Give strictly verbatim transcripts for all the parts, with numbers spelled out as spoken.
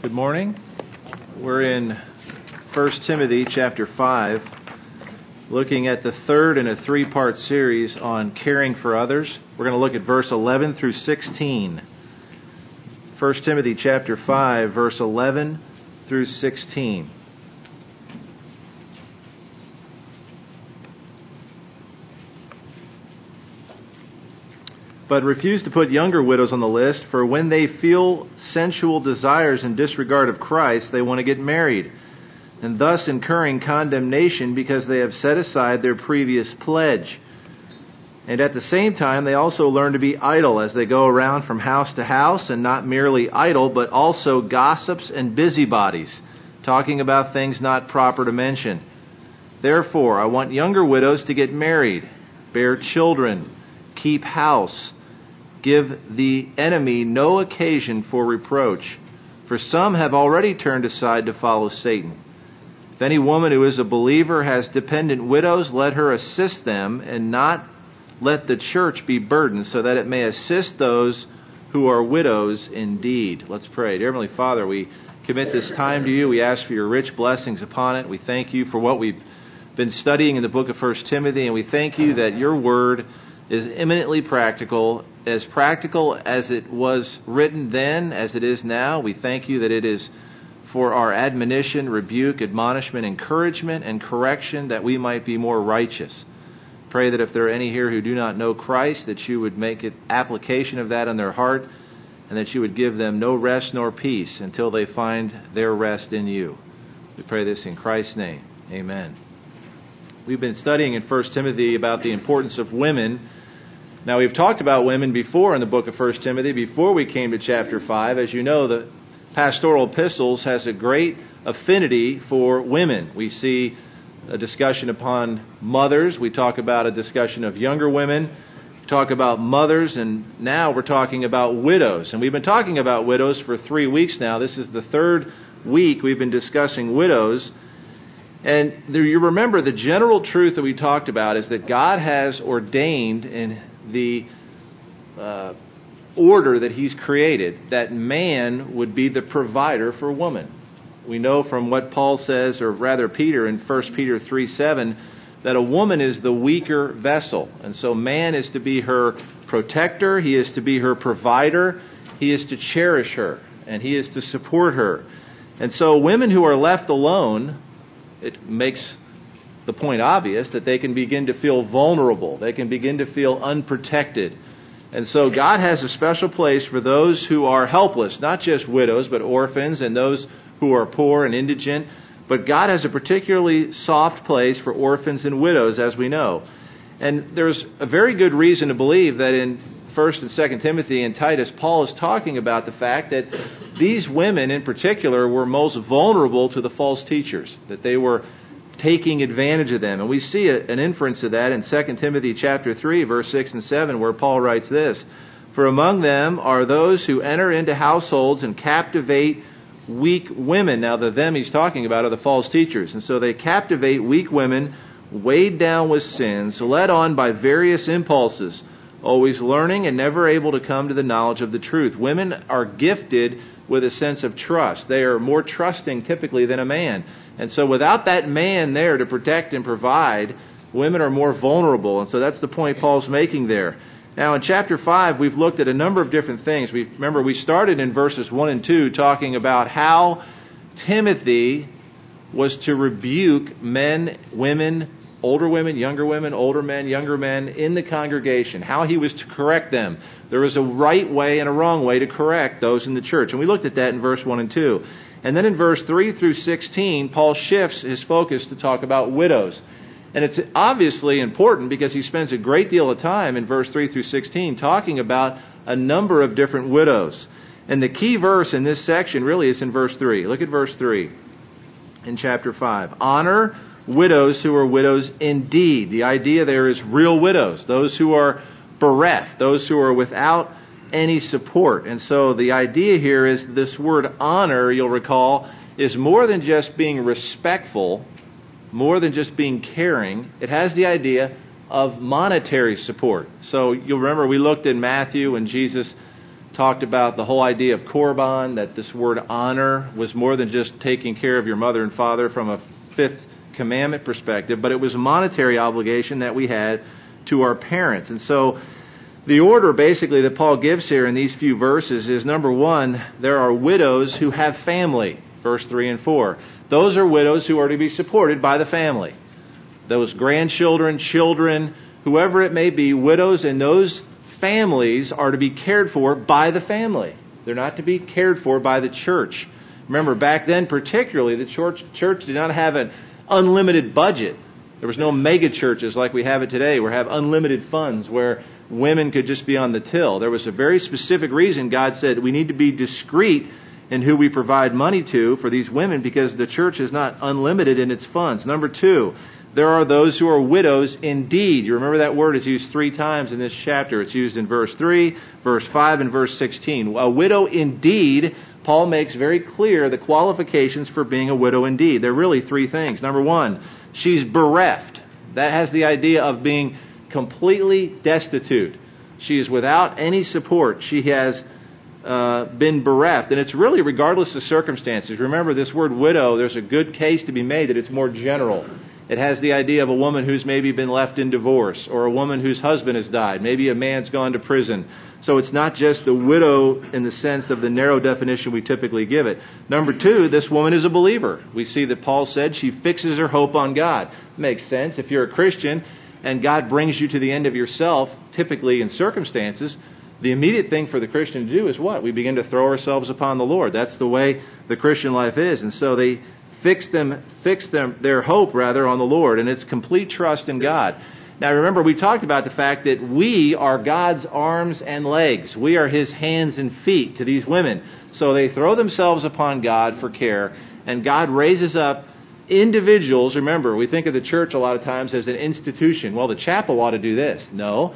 Good morning. We're in First Timothy chapter five, looking at the third in a three-part series on caring for others. We're going to look at verse eleven through sixteen. First Timothy chapter five, verse eleven through sixteen. But refuse to put younger widows on the list, for when they feel sensual desires in disregard of Christ, they want to get married, and thus incurring condemnation because they have set aside their previous pledge. And at the same time, they also learn to be idle as they go around from house to house, and not merely idle, but also gossips and busybodies, talking about things not proper to mention. Therefore, I want younger widows to get married, bear children, keep house, give the enemy no occasion for reproach, for some have already turned aside to follow Satan. If any woman who is a believer has dependent widows, let her assist them, and not let the church be burdened, so that it may assist those who are widows indeed. Let's pray. Dear Heavenly Father, we commit this time to you. We ask for your rich blessings upon it. We thank you for what we've been studying in the book of First Timothy, and we thank you that your word is eminently practical, as practical as it was written then as it is now. We thank you that it is for our admonition, rebuke, admonishment, encouragement, and correction, that we might be more righteous. Pray that if there are any here who do not know Christ, that you would make it application of that in their heart, and that you would give them no rest nor peace until they find their rest in you. We pray this in Christ's name. Amen. We've been studying in First Timothy about the importance of women. Now, we've talked about women before in the book of First Timothy, before we came to chapter five. As you know, the pastoral epistles has a great affinity for women. We see a discussion upon mothers. We talk about a discussion of younger women. We talk about mothers, and now we're talking about widows. And we've been talking about widows for three weeks now. This is the third week we've been discussing widows. And there, you remember the general truth that we talked about is that God has ordained in the uh, order that He's created that man would be the provider for woman. We know from what Paul says, or rather Peter in First Peter three seven, that a woman is the weaker vessel. And so man is to be her protector, he is to be her provider, he is to cherish her, and he is to support her. And so women who are left alone, it makes the point obvious that they can begin to feel vulnerable. They can begin to feel unprotected. And so God has a special place for those who are helpless, not just widows, but orphans and those who are poor and indigent. But God has a particularly soft place for orphans and widows, as we know. And there's a very good reason to believe that in First and Second Timothy and Titus, Paul is talking about the fact that these women in particular were most vulnerable to the false teachers, that they were taking advantage of them. And we see a, an inference of that in Second Timothy chapter three, verse six and seven, where Paul writes this: For among them are those who enter into households and captivate weak women. Now the them he's talking about are the false teachers. And so they captivate weak women, weighed down with sins, led on by various impulses, always learning and never able to come to the knowledge of the truth. Women are gifted with a sense of trust. They are more trusting typically than a man. And so without that man there to protect and provide, women are more vulnerable. And so that's the point Paul's making there. Now in chapter five, we've looked at a number of different things. We remember we started in verses one and two talking about how Timothy was to rebuke men, women, older women, younger women, older men, younger men in the congregation, how he was to correct them. There was a right way and a wrong way to correct those in the church. And we looked at that in verse one and two. And then in verse three through sixteen, Paul shifts his focus to talk about widows. And it's obviously important because he spends a great deal of time in verse three through sixteen talking about a number of different widows. And the key verse in this section really is in verse three. Look at verse three in chapter five. Honor widows who are widows indeed. The idea there is real widows, those who are bereft, those who are without any support. And so the idea here is this word honor, you'll recall, is more than just being respectful, more than just being caring. It has the idea of monetary support. So you'll remember we looked in Matthew when Jesus talked about the whole idea of korban, that this word honor was more than just taking care of your mother and father from a fifth commandment perspective, but it was a monetary obligation that we had to our parents. And so the order basically that Paul gives here in these few verses is, number one, there are widows who have family, verse three and four. Those are widows who are to be supported by the family. Those grandchildren, children, whoever it may be, widows in those families are to be cared for by the family. They're not to be cared for by the church. Remember, back then particularly, the church, church did not have an unlimited budget. There was no mega churches like we have it today, where we have unlimited funds, where women could just be on the till. There was a very specific reason God said we need to be discreet in who we provide money to for these women, because the church is not unlimited in its funds. Number two, there are those who are widows indeed. You remember that word is used three times in this chapter. It's used in verse three, verse five, and verse sixteen. A widow indeed, Paul makes very clear the qualifications for being a widow indeed. There are really three things. Number one, she's bereft. That has the idea of being completely destitute. She is without any support. She has uh, been bereft. And it's really regardless of circumstances. Remember, this word widow, there's a good case to be made that it's more general. It has the idea of a woman who's maybe been left in divorce, or a woman whose husband has died. Maybe a man's gone to prison. So it's not just the widow in the sense of the narrow definition we typically give it. Number two, this woman is a believer. We see that Paul said she fixes her hope on God. Makes sense. If you're a Christian and God brings you to the end of yourself, typically in circumstances, the immediate thing for the Christian to do is what? We begin to throw ourselves upon the Lord. That's the way the Christian life is. And so they fix them, fix them, their hope rather on the Lord, and it's complete trust in God. Now remember, we talked about the fact that we are God's arms and legs. We are His hands and feet to these women. So they throw themselves upon God for care, and God raises up individuals. Remember, we think of the church a lot of times as an institution. Well, the chapel ought to do this. No,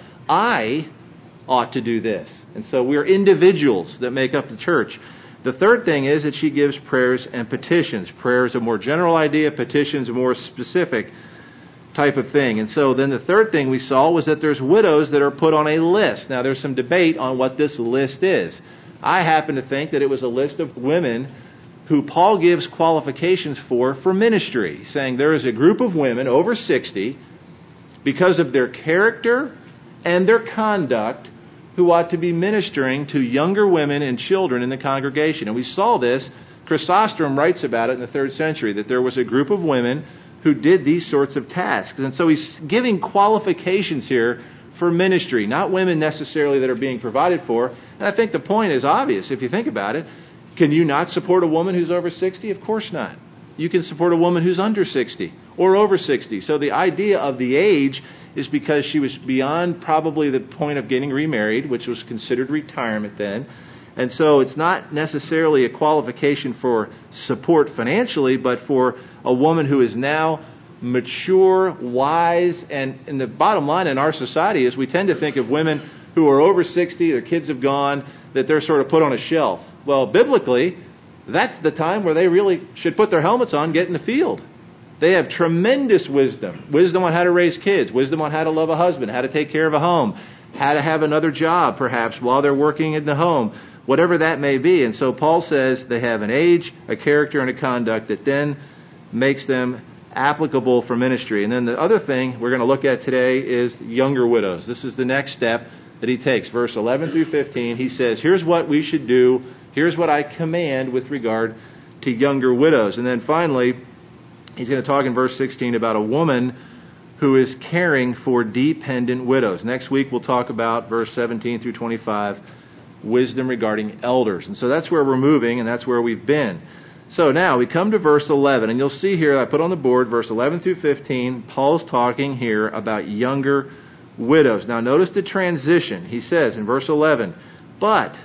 I ought to do this. And so we're individuals that make up the church. The third thing is that she gives prayers and petitions. Prayer is a more general idea. Petitions a more specific type of thing. And so then the third thing we saw was that there's widows that are put on a list. Now there's some debate on what this list is. I happen to think that it was a list of women who Paul gives qualifications for for ministry, saying there is a group of women over sixty, because of their character and their conduct, who ought to be ministering to younger women and children in the congregation. And we saw this. Chrysostom writes about it in the third century, that there was a group of women who did these sorts of tasks. And so he's giving qualifications here for ministry, not women necessarily that are being provided for. And I think the point is obvious if you think about it. Can you not support a woman who's over sixty? Of course not. You can support a woman who's under sixty or over sixty. So the idea of the age is because she was beyond probably the point of getting remarried, which was considered retirement then. And so it's not necessarily a qualification for support financially, but for a woman who is now mature, wise, and, and the bottom line in our society is we tend to think of women who are over sixty, their kids have gone, that they're sort of put on a shelf. Well, biblically, that's the time where they really should put their helmets on, get in the field. They have tremendous wisdom. Wisdom on how to raise kids. Wisdom on how to love a husband. How to take care of a home. How to have another job, perhaps, while they're working in the home. Whatever that may be. And so Paul says they have an age, a character, and a conduct that then makes them applicable for ministry. And then the other thing we're going to look at today is younger widows. This is the next step that he takes. Verse eleven through fifteen, he says, here's what we should do. Here's what I command with regard to younger widows. And then finally, he's going to talk in verse sixteen about a woman who is caring for dependent widows. Next week we'll talk about verse seventeen through twenty-five, wisdom regarding elders. And so that's where we're moving, and that's where we've been. So now we come to verse eleven, and you'll see here, I put on the board, verse eleven through fifteen, Paul's talking here about younger widows. Now notice the transition. He says in verse eleven, but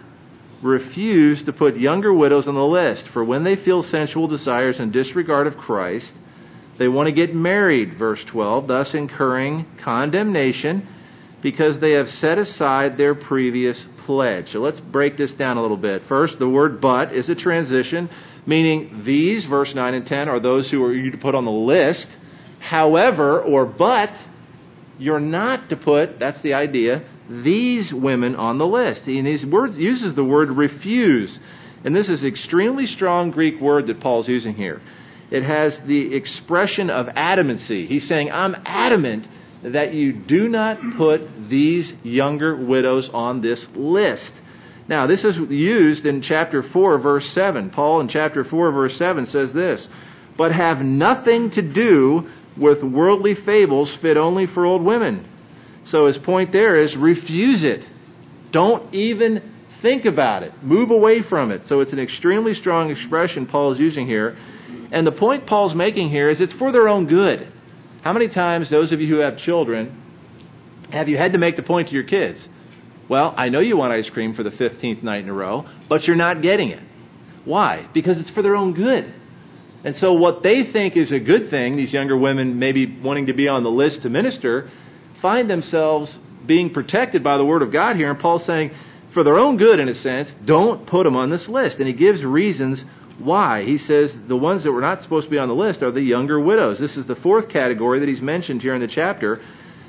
refuse to put younger widows on the list, for when they feel sensual desires in disregard of Christ, they want to get married, verse twelve, thus incurring condemnation because they have set aside their previous pledge. So let's break this down a little bit. First, the word but is a transition, meaning these, verse nine and ten, are those who are you to put on the list. However, or but, you're not to put, that's the idea, these women on the list. And his words uses the word refuse. And this is an extremely strong Greek word that Paul's using here. It has the expression of adamancy. He's saying, I'm adamant that you do not put these younger widows on this list. Now, this is used in chapter four, verse seven. Paul in chapter four, verse seven says this, but have nothing to do with worldly fables fit only for old women. So his point there is refuse it. Don't even think about it. Move away from it. So it's an extremely strong expression Paul is using here. And the point Paul's making here is it's for their own good. How many times, those of you who have children, have you had to make the point to your kids? Well, I know you want ice cream for the fifteenth night in a row, but you're not getting it. Why? Because it's for their own good. And so what they think is a good thing, these younger women maybe wanting to be on the list to minister, find themselves being protected by the Word of God here. And Paul's saying, for their own good, in a sense, don't put them on this list. And he gives reasons why. He says the ones that were not supposed to be on the list are the younger widows. This is the fourth category that he's mentioned here in the chapter.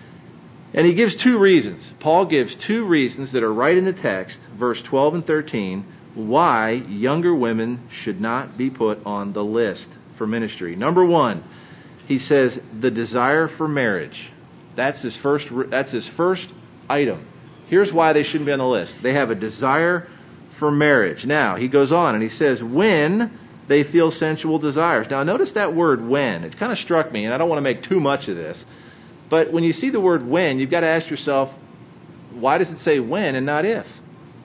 And he gives two reasons. Paul gives two reasons that are right in the text, verse twelve and thirteen, why younger women should not be put on the list for ministry. Number one, he says the desire for marriage. That's his first, that's his first item. Here's why they shouldn't be on the list. They have a desire for marriage. Now, he goes on and he says, when they feel sensual desires. Now, notice that word when. It kind of struck me, and I don't want to make too much of this. But when you see the word when, you've got to ask yourself, why does it say when and not if?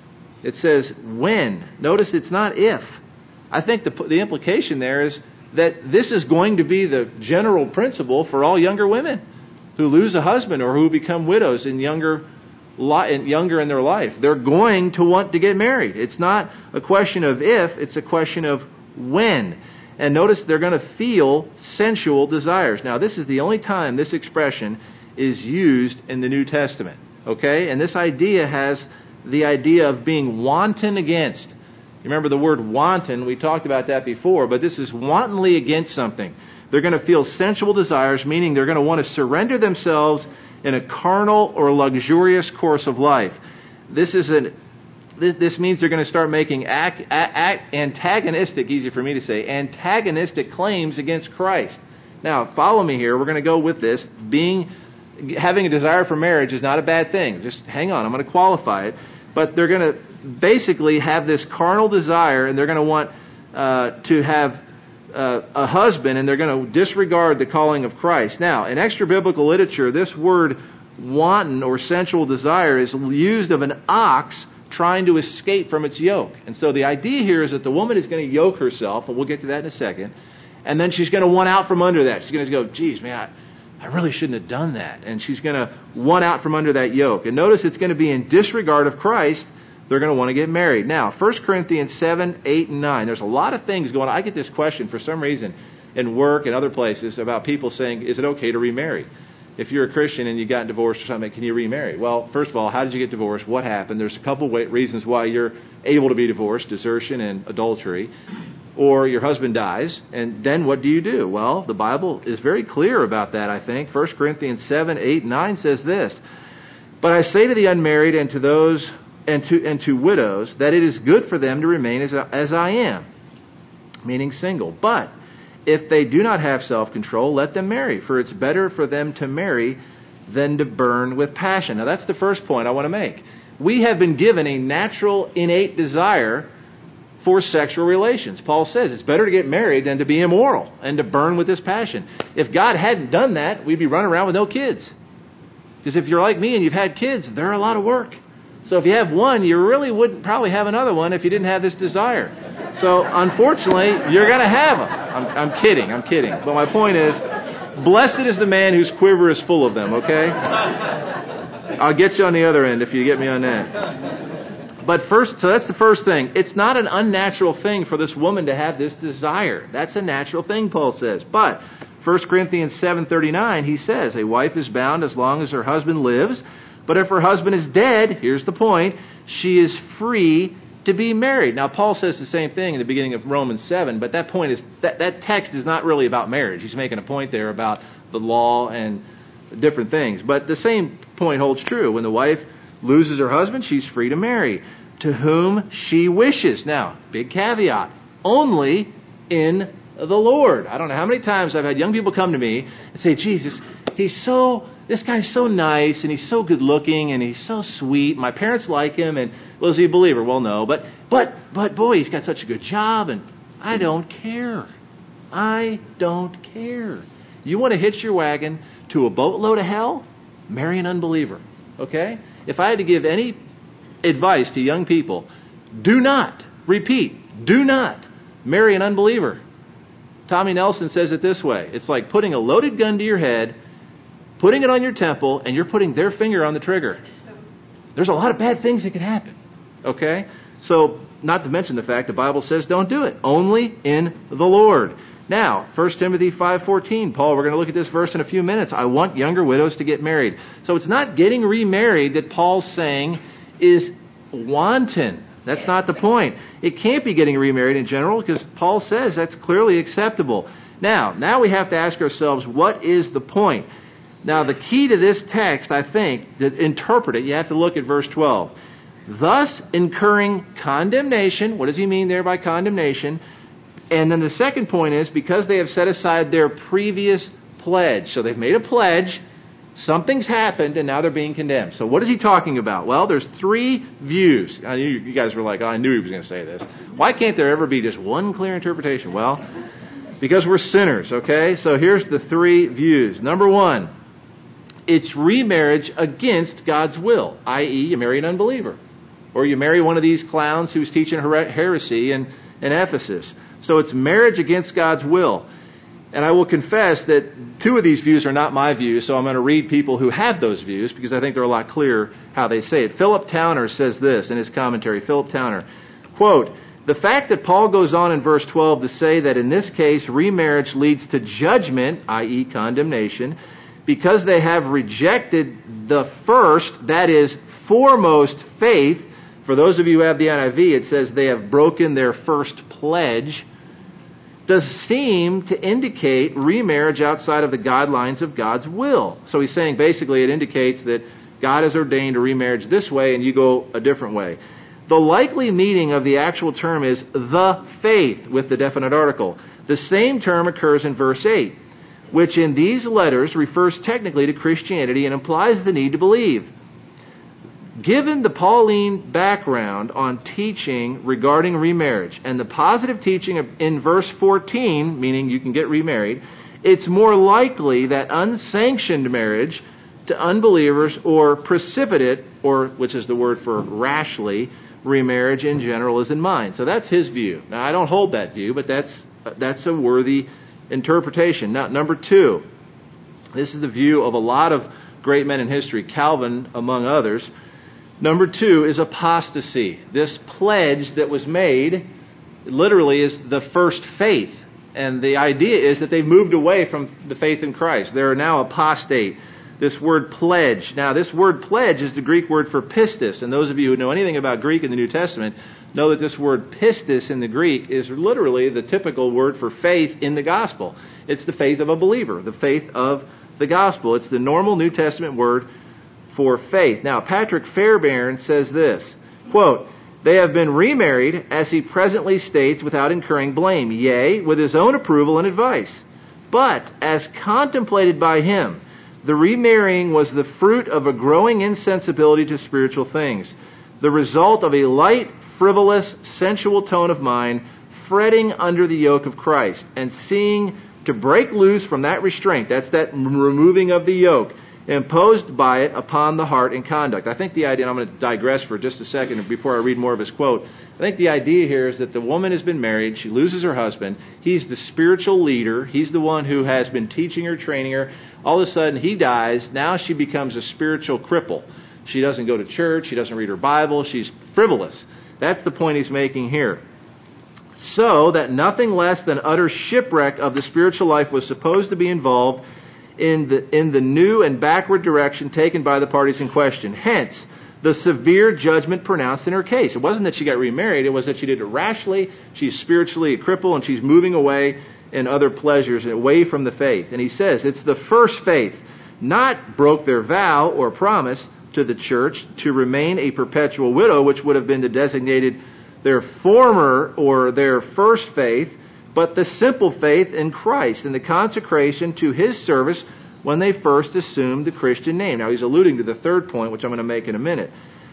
It says when. Notice it's not if. I think the, the implication there is that this is going to be the general principle for all younger women who lose a husband or who become widows in younger younger in their life. They're going to want to get married. It's not a question of if, it's a question of when. And notice they're going to feel sensual desires. Now, this is the only time this expression is used in the New Testament. Okay? And this idea has the idea of being wanton against. You remember the word wanton, we talked about that before, but this is wantonly against something. They're going to feel sensual desires, meaning they're going to want to surrender themselves in a carnal or luxurious course of life. This is an this, this means they're going to start making act, act, antagonistic, easy for me to say, antagonistic claims against Christ. Now, follow me here. We're going to go with this. Being having a desire for marriage is not a bad thing. Just hang on. I'm going to qualify it. But they're going to basically have this carnal desire, and they're going to want uh, to have Uh, a husband, and they're going to disregard the calling of Christ. Now, in extra biblical literature, this word wanton or sensual desire is used of an ox trying to escape from its yoke. And so the idea here is that the woman is going to yoke herself, and we'll get to that in a second, and then she's going to want out from under that. She's going to go, geez, man, I, I really shouldn't have done that. And she's going to want out from under that yoke. And notice it's going to be in disregard of Christ. They're going to want to get married. Now, First Corinthians seven, eight, and nine. There's a lot of things going on. I get this question for some reason in work and other places about people saying, is it okay to remarry? If you're a Christian and you got divorced or something, can you remarry? Well, first of all, how did you get divorced? What happened? There's a couple of reasons why you're able to be divorced, desertion and adultery. Or your husband dies, and then what do you do? Well, the Bible is very clear about that, I think. First Corinthians seven, eight, and nine says this, but I say to the unmarried and to those And to and to widows, that it is good for them to remain as, as I am, meaning single. But if they do not have self-control, let them marry, for it's better for them to marry than to burn with passion. Now that's the first point I want to make. We have been given a natural, innate desire for sexual relations. Paul says it's better to get married than to be immoral and to burn with this passion. If God hadn't done that, we'd be running around with no kids. Because if you're like me and you've had kids, they're a lot of work. So if you have one, you really wouldn't probably have another one if you didn't have this desire. So unfortunately, you're going to have them. I'm, I'm kidding. I'm kidding. But my point is, blessed is the man whose quiver is full of them, okay? I'll get you on the other end if you get me on that. But first, so that's the first thing. It's not an unnatural thing for this woman to have this desire. That's a natural thing, Paul says. But First Corinthians seven thirty-nine, he says, a wife is bound as long as her husband lives. But if her husband is dead, here's the point, she is free to be married. Now, Paul says the same thing in the beginning of Romans seven, but that point is, that, that text is not really about marriage. He's making a point there about the law and different things. But the same point holds true. When the wife loses her husband, she's free to marry to whom she wishes. Now, big caveat, only in the Lord. I don't know how many times I've had young people come to me and say, Jesus, he's so, this guy's so nice and he's so good looking and he's so sweet. My parents like him and, well, is he a believer? Well, no, but, but, but boy, he's got such a good job and I don't care. I don't care. You want to hitch your wagon to a boatload of hell? Marry an unbeliever. Okay? If I had to give any advice to young people, do not, repeat, do not marry an unbeliever. Tommy Nelson says it this way. It's like putting a loaded gun to your head, putting it on your temple, and you're putting their finger on the trigger. There's a lot of bad things that could happen. Okay? So, not to mention the fact the Bible says don't do it. Only in the Lord. Now, First Timothy five fourteen, Paul, we're going to look at this verse in a few minutes. I want younger widows to get married. So it's not getting remarried that Paul's saying is wanton. That's not the point. It can't be getting remarried in general because Paul says that's clearly acceptable. Now, now we have to ask ourselves, what is the point? Now, the key to this text, I think, to interpret it, you have to look at verse twelve. Thus incurring condemnation. What does he mean there by condemnation? And then the second point is because they have set aside their previous pledge. So they've made a pledge, something's happened, and now they're being condemned. So what is he talking about? Well, there's three views. I knew you guys were like, oh, I knew he was going to say this. Why can't there ever be just one clear interpretation? Well, because we're sinners, okay? So here's the three views. Number one, it's remarriage against God's will, that is you marry an unbeliever. Or you marry one of these clowns who's teaching her- heresy in, in Ephesus. So it's marriage against God's will. And I will confess that two of these views are not my views, so I'm going to read people who have those views because I think they're a lot clearer how they say it. Philip Towner says this in his commentary. Philip Towner, quote, the fact that Paul goes on in verse twelve to say that in this case remarriage leads to judgment, that is condemnation, because they have rejected the first, that is, foremost faith. For those of you who have the N I V, it says they have broken their first pledge, does seem to indicate remarriage outside of the guidelines of God's will. So he's saying basically it indicates that God has ordained a remarriage this way and you go a different way. The likely meaning of the actual term is the faith with the definite article. The same term occurs in verse eight, which in these letters refers technically to Christianity and implies the need to believe. Given the Pauline background on teaching regarding remarriage and the positive teaching of, in verse fourteen, meaning you can get remarried, it's more likely that unsanctioned marriage to unbelievers or precipitate, or which is the word for rashly, remarriage in general is in mind. So that's his view. Now, I don't hold that view, but that's that's a worthy interpretation. Now, number two, this is the view of a lot of great men in history, Calvin among others. Number two is apostasy. This pledge that was made literally is the first faith. And the idea is that they've moved away from the faith in Christ. They are now apostate. This word pledge. Now, this word pledge is the Greek word for pistis. And those of you who know anything about Greek in the New Testament know that this word pistis in the Greek is literally the typical word for faith in the gospel. It's the faith of a believer, the faith of the gospel. It's the normal New Testament word for faith. Now, Patrick Fairbairn says this, quote, they have been remarried, as he presently states, without incurring blame, yea, with his own approval and advice. But, as contemplated by him, the remarrying was the fruit of a growing insensibility to spiritual things, the result of a light, frivolous, sensual tone of mind, fretting under the yoke of Christ, and seeing to break loose from that restraint, that's that removing of the yoke, imposed by it upon the heart and conduct. I think the idea, and I'm going to digress for just a second before I read more of his quote, I think the idea here is that the woman has been married, she loses her husband, he's the spiritual leader, he's the one who has been teaching her, training her, all of a sudden he dies, now she becomes a spiritual cripple. She doesn't go to church, she doesn't read her Bible, she's frivolous. That's the point he's making here. So that nothing less than utter shipwreck of the spiritual life was supposed to be involved in the in the new and backward direction taken by the parties in question. Hence, the severe judgment pronounced in her case. It wasn't that she got remarried, it was that she did it rashly, she's spiritually a cripple, and she's moving away in other pleasures, away from the faith. And he says, it's the first faith, not broke their vow or promise, to the church to remain a perpetual widow, which would have been to designated their former or their first faith, but the simple faith in Christ and the consecration to His service when they first assumed the Christian name. Now he's alluding to the third point, which I'm going to make in a minute.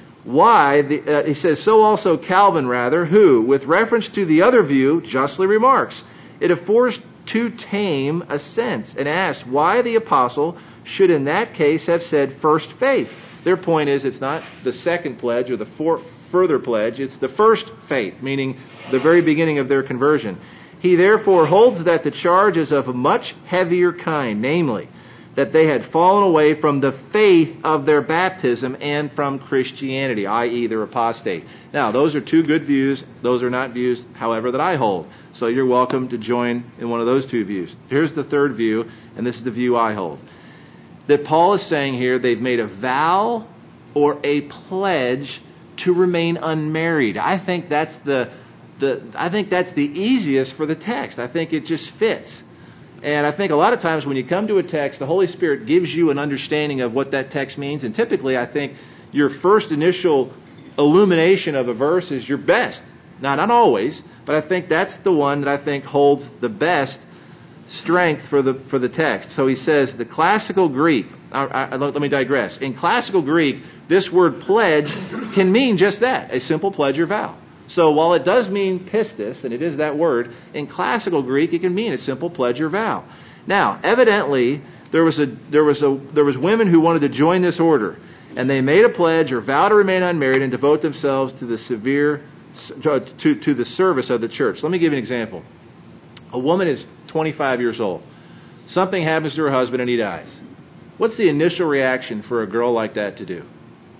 Why? The, uh, he says, so also Calvin, rather, who, with reference to the other view, justly remarks, it affords to tame a sense, and asks why the apostle should in that case have said first faith. Their point is it's not the second pledge or the for, further pledge, it's the first faith, meaning the very beginning of their conversion. He therefore holds that the charge is of a much heavier kind, namely, that they had fallen away from the faith of their baptism and from Christianity, that is they're apostate. Now, those are two good views. Those are not views, however, that I hold. So you're welcome to join in one of those two views. Here's the third view, and this is the view I hold. That Paul is saying here they've made a vow or a pledge to remain unmarried. I think that's the, the I think that's the easiest for the text. I think it just fits. And I think a lot of times when you come to a text, the Holy Spirit gives you an understanding of what that text means. And typically, I think your first initial illumination of a verse is your best. Now, not always, but I think that's the one that I think holds the best strength for the for the text. So he says the classical Greek, I, I, let me digress. In classical Greek, this word pledge can mean just that, a simple pledge or vow. So while it does mean pistis, and it is that word, in classical Greek it can mean a simple pledge or vow. Now, evidently, there was a there was a there was women who wanted to join this order, and they made a pledge or vow to remain unmarried and devote themselves to the severe to to the service of the church. Let me give you an example. A woman is twenty-five years old. Something happens to her husband and he dies. What's the initial reaction for a girl like that to do?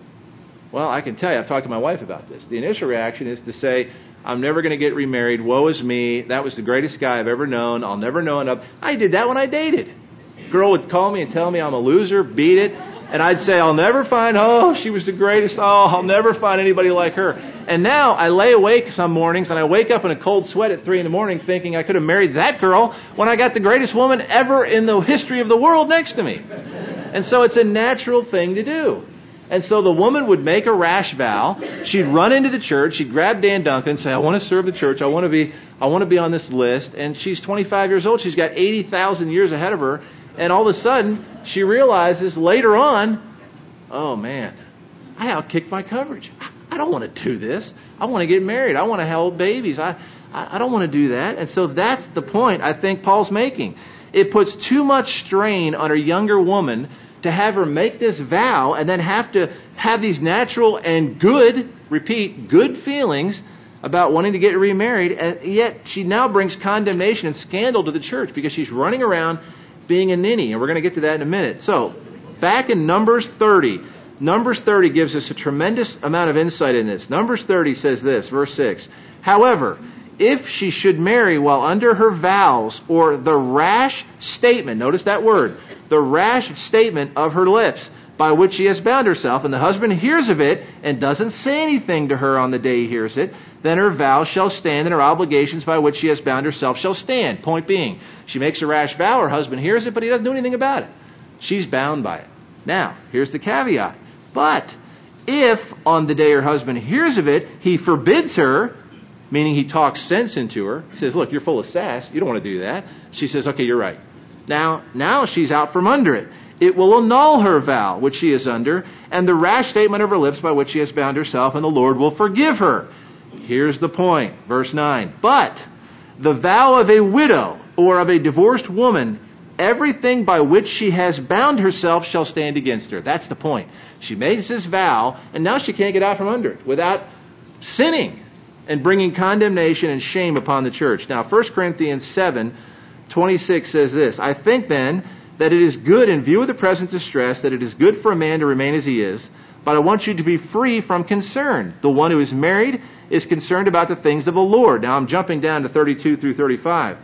Well, I can tell you, I've talked to my wife about this. The initial reaction is to say, I'm never going to get remarried. Woe is me. That was the greatest guy I've ever known. I'll never know enough. I did that when I dated. Girl would call me and tell me I'm a loser, beat it. And I'd say, I'll never find, oh, she was the greatest. Oh, I'll never find anybody like her. And now I lay awake some mornings and I wake up in a cold sweat at three in the morning thinking I could have married that girl when I got the greatest woman ever in the history of the world next to me. And so it's a natural thing to do. And so the woman would make a rash vow. She'd run into the church. She'd grab Dan Duncan and say, I want to serve the church. I want to be, I want to be on this list. And she's twenty-five years old. She's got eighty thousand years ahead of her. And all of a sudden, she realizes later on, oh man, I outkicked my coverage. I don't want to do this. I want to get married. I want to have babies. I, I, I don't want to do that. And so that's the point I think Paul's making. It puts too much strain on a younger woman to have her make this vow and then have to have these natural and good, repeat, good feelings about wanting to get remarried, and yet she now brings condemnation and scandal to the church because she's running around being a ninny, and we're going to get to that in a minute. So, back in Numbers thirty, Numbers thirty gives us a tremendous amount of insight in this. Numbers thirty says this, verse six, however, if she should marry while under her vows or the rash statement, notice that word, the rash statement of her lips by which she has bound herself, and the husband hears of it and doesn't say anything to her on the day he hears it, then her vow shall stand and her obligations by which she has bound herself shall stand. Point being, she makes a rash vow, her husband hears it, but he doesn't do anything about it. She's bound by it. Now, here's the caveat. But if on the day her husband hears of it, he forbids her, meaning he talks sense into her, he says, look, you're full of sass, you don't want to do that. She says, okay, you're right. Now, now she's out from under it. It will annul her vow, which she is under, and the rash statement of her lips by which she has bound herself, and the Lord will forgive her. Here's the point, verse nine. But the vow of a widow or of a divorced woman, everything by which she has bound herself shall stand against her. That's the point. She makes this vow, and now she can't get out from under it without sinning and bringing condemnation and shame upon the church. Now, First Corinthians seven twenty-six says this, I think then that it is good in view of the present distress, that it is good for a man to remain as he is, but I want you to be free from concern. The one who is married is concerned about the things of the Lord. Now I'm jumping down to thirty-two through thirty-five.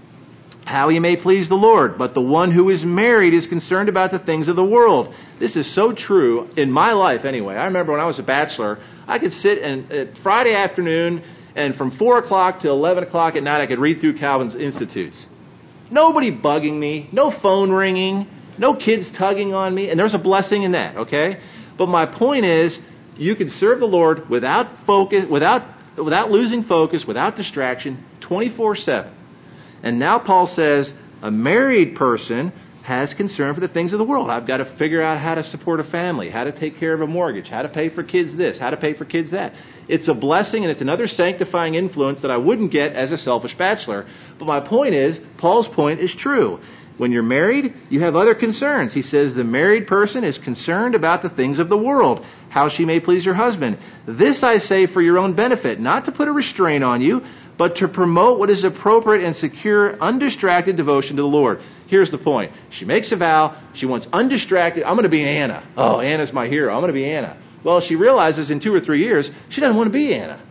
How he may please the Lord, but the one who is married is concerned about the things of the world. This is so true in my life anyway. I remember when I was a bachelor, I could sit and uh, Friday afternoon, and from four o'clock to eleven o'clock at night I could read through Calvin's Institutes. Nobody bugging me, no phone ringing, no kids tugging on me, and there's a blessing in that, okay? But my point is, you can serve the Lord without focus, without without losing focus, without distraction, twenty-four seven. And now Paul says a married person has concern for the things of the world. I've got to figure out how to support a family, how to take care of a mortgage, how to pay for kids this, how to pay for kids that. It's a blessing, and it's another sanctifying influence that I wouldn't get as a selfish bachelor. But my point is, Paul's point is true. When you're married, you have other concerns. He says the married person is concerned about the things of the world, how she may please her husband. This I say for your own benefit, not to put a restraint on you, but to promote what is appropriate and secure, undistracted devotion to the Lord. Here's the point. She makes a vow. She wants undistracted. I'm going to be Anna. Oh, Anna's my hero. I'm going to be Anna. Well, she realizes in two or three years, she doesn't want to be Anna.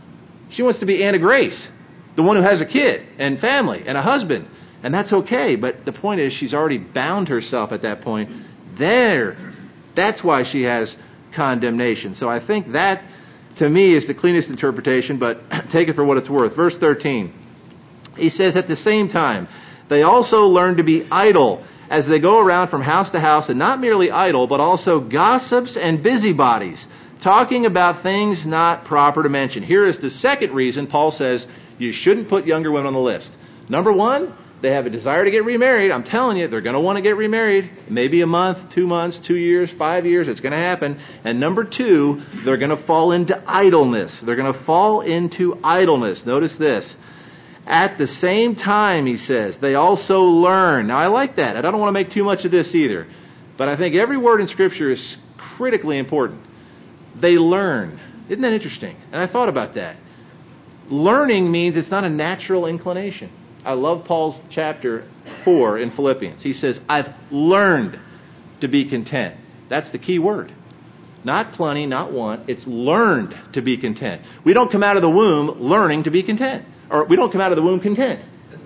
She wants to be Anna Grace, the one who has a kid and family and a husband. And that's okay. But the point is, she's already bound herself at that point. There, that's why she has condemnation. So I think that, to me, is the cleanest interpretation, but take it for what it's worth. Verse thirteen. He says, at the same time, they also learn to be idle as they go around from house to house, and not merely idle, but also gossips and busybodies, talking about things not proper to mention. Here is the second reason Paul says you shouldn't put younger women on the list. Number one, they have a desire to get remarried. I'm telling you, they're going to want to get remarried. Maybe a month, two months, two years, five years. It's going to happen. And number two, they're going to fall into idleness. They're going to fall into idleness. Notice this. At the same time, he says, they also learn. Now, I like that. I don't want to make too much of this either. But I think every word in Scripture is critically important. They learn. Isn't that interesting? And I thought about that. Learning means it's not a natural inclination. I love Paul's chapter four in Philippians. He says, I've learned to be content. That's the key word. Not plenty, not want. It's learned to be content. We don't come out of the womb learning to be content. Or we don't come out of the womb content.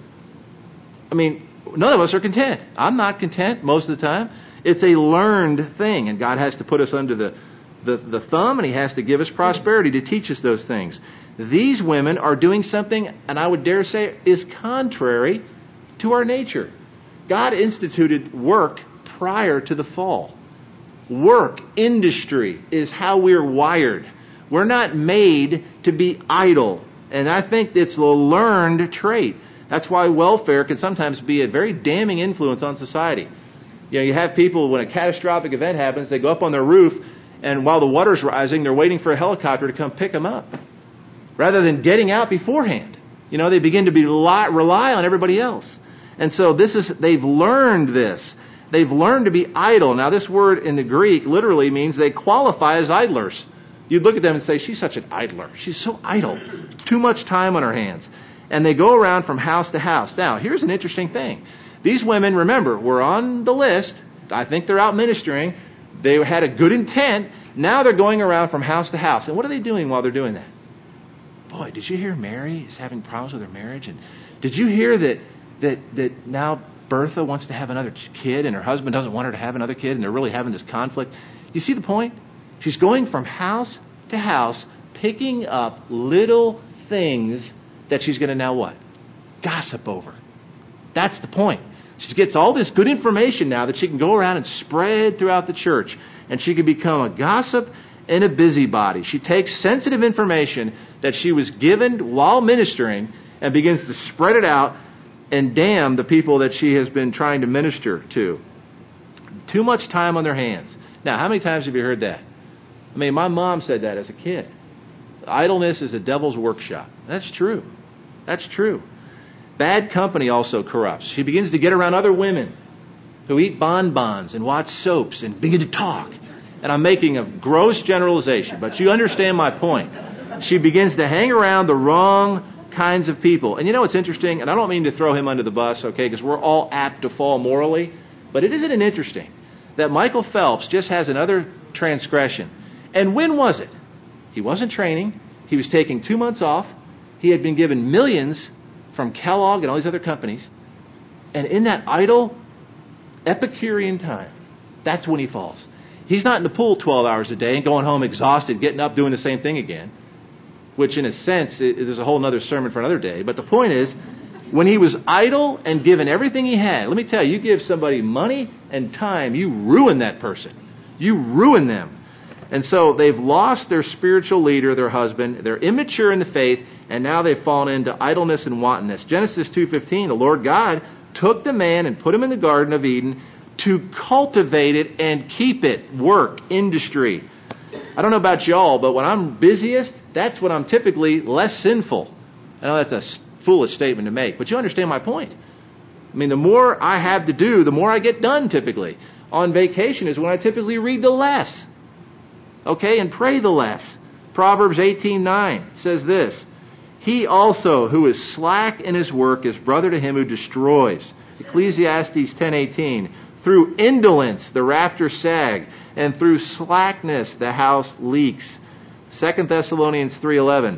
I mean, none of us are content. I'm not content most of the time. It's a learned thing, and God has to put us under the, the, the thumb, and He has to give us prosperity to teach us those things. These women are doing something, and I would dare say, is contrary to our nature. God instituted work prior to the fall. Work, industry, is how we're wired. We're not made to be idle. And I think it's a learned trait. That's why welfare can sometimes be a very damning influence on society. You know, you have people, when a catastrophic event happens, they go up on their roof, and while the water's rising, they're waiting for a helicopter to come pick them up, rather than getting out beforehand. You know, they begin to be rely, rely on everybody else. And so this is, they've learned this. They've learned to be idle. Now, this word in the Greek literally means they qualify as idlers. You'd look at them and say, she's such an idler. She's so idle. Too much time on her hands. And they go around from house to house. Now, here's an interesting thing. These women, remember, were on the list. I think they're out ministering. They had a good intent. Now they're going around from house to house. And what are they doing while they're doing that? Boy, did you hear Mary is having problems with her marriage? And did you hear that that that now Bertha wants to have another kid and her husband doesn't want her to have another kid, and they're really having this conflict? You see the point? She's going from house to house, picking up little things that she's going to now what? Gossip over. That's the point. She gets all this good information now that she can go around and spread throughout the church. And she can become a gossip and a busybody. She takes sensitive information that she was given while ministering and begins to spread it out and damn the people that she has been trying to minister to. Too much time on their hands. Now, how many times have you heard that? I mean, my mom said that as a kid. Idleness is the devil's workshop. That's true. That's true. Bad company also corrupts. She begins to get around other women who eat bonbons and watch soaps and begin to talk. And I'm making a gross generalization, but you understand my point. She begins to hang around the wrong kinds of people. And you know what's interesting? And I don't mean to throw him under the bus, okay, because we're all apt to fall morally. But it isn't it interesting that Michael Phelps just has another transgression. And when was it? He wasn't training. He was taking two months off. He had been given millions from Kellogg and all these other companies. And in that idle, Epicurean time, that's when he falls. He's not in the pool twelve hours a day and going home exhausted, getting up, doing the same thing again. Which in a sense, there's a whole other sermon for another day. But the point is, when he was idle and given everything he had, let me tell you, you give somebody money and time, you ruin that person. You ruin them. And so they've lost their spiritual leader, their husband. They're immature in the faith, and now they've fallen into idleness and wantonness. Genesis two fifteen, the Lord God took the man and put him in the Garden of Eden to cultivate it and keep it. Work, industry. I don't know about y'all, but when I'm busiest, that's when I'm typically less sinful. I know that's a foolish statement to make, but you understand my point. I mean, the more I have to do, the more I get done typically. On vacation is when I typically read the less. Okay, and pray the less. Proverbs eighteen nine says this, he also who is slack in his work is brother to him who destroys. Ecclesiastes ten eighteen, through indolence the rafters sag, and through slackness the house leaks. Second Thessalonians three eleven,